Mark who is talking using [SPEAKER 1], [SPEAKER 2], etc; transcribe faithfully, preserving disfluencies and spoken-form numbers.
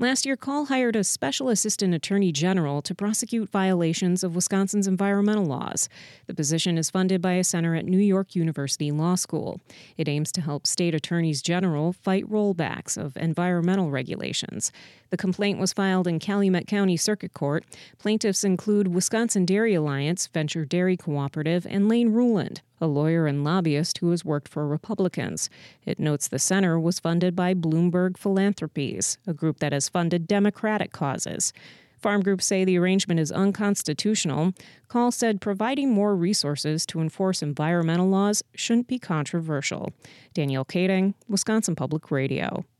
[SPEAKER 1] Last year, Call hired a special assistant attorney general to prosecute violations of Wisconsin's environmental laws. The position is funded by a center at New York University Law School. It aims to help state attorneys general fight rollbacks of environmental regulations. The complaint was filed in Calumet County Circuit Court. Plaintiffs include Wisconsin Dairy Alliance, Venture Dairy Cooperative, and Lane Ruland, a lawyer and lobbyist who has worked for Republicans. It notes the center was funded by Bloomberg Philanthropies, a group that has funded Democratic causes. Farm groups say the arrangement is unconstitutional. Call said providing more resources to enforce environmental laws shouldn't be controversial. Danielle Kading, Wisconsin Public Radio.